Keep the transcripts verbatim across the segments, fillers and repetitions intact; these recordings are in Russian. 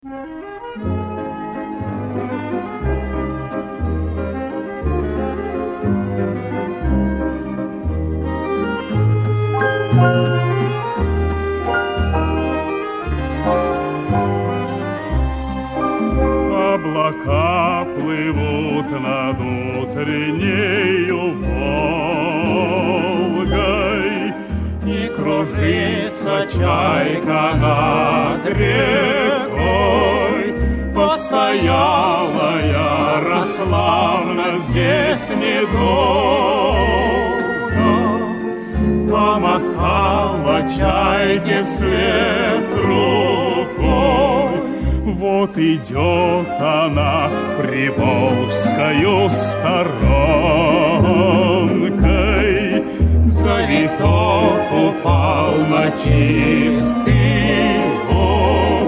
Облака плывут над утреннею Волгой, и кружится чайка над рекой. Постояла Ярославна здесь недолго, помахала чайке вслед рукой. Вот идет она приволжскою сторонкой, завиток упал на чистый лоб.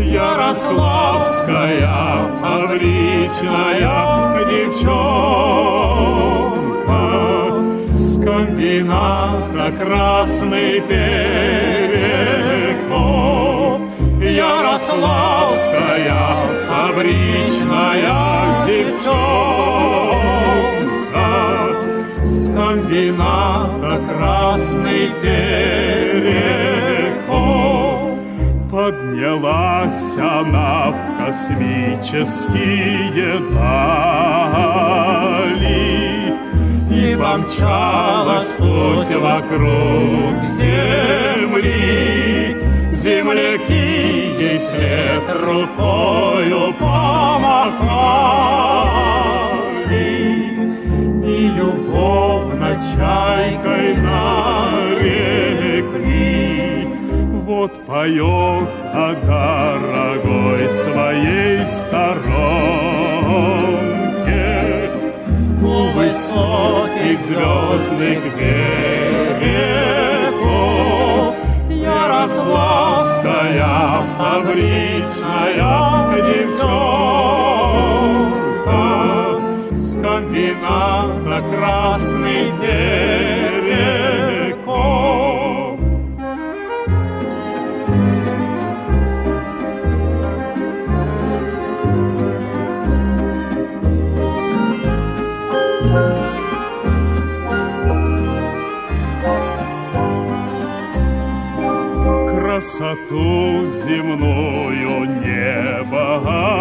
Ярославская фабричная девчонка с комбината Красный Перекоп. Ярославская фабричная девчонка с комбината Красный Перекоп. Поднялась она в космические дали и помчалась путь вокруг земли. Земляки ей след рукою помахали, и любовно чайкой нарекли. Вот поет о дорогой своей сторонке у высоких звездных берегов. Ярославская фабричная девчонка с комбината Красный Перекоп. Красоту земную небо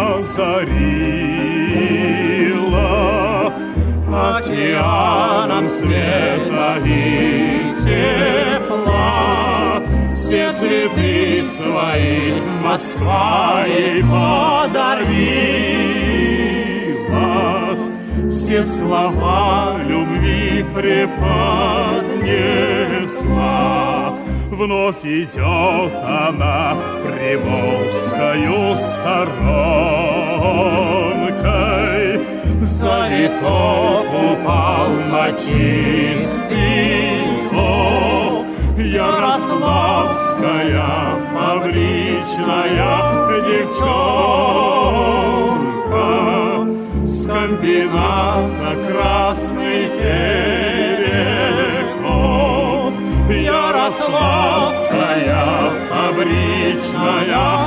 озарило, океаном света и тепла. Все цветы свои Москва ей подарила, все слова любви преподнесла. Вновь идет она приволжскою сторонкой, завиток упал на чистый лоб. Ярославская фабричная девчонка с комбината Красный Перекоп. Ярославская фабричная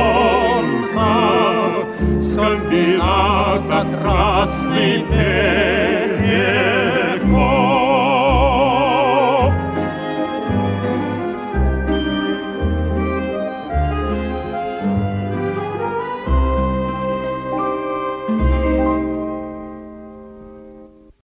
девчонка с комбината Красный Перекоп.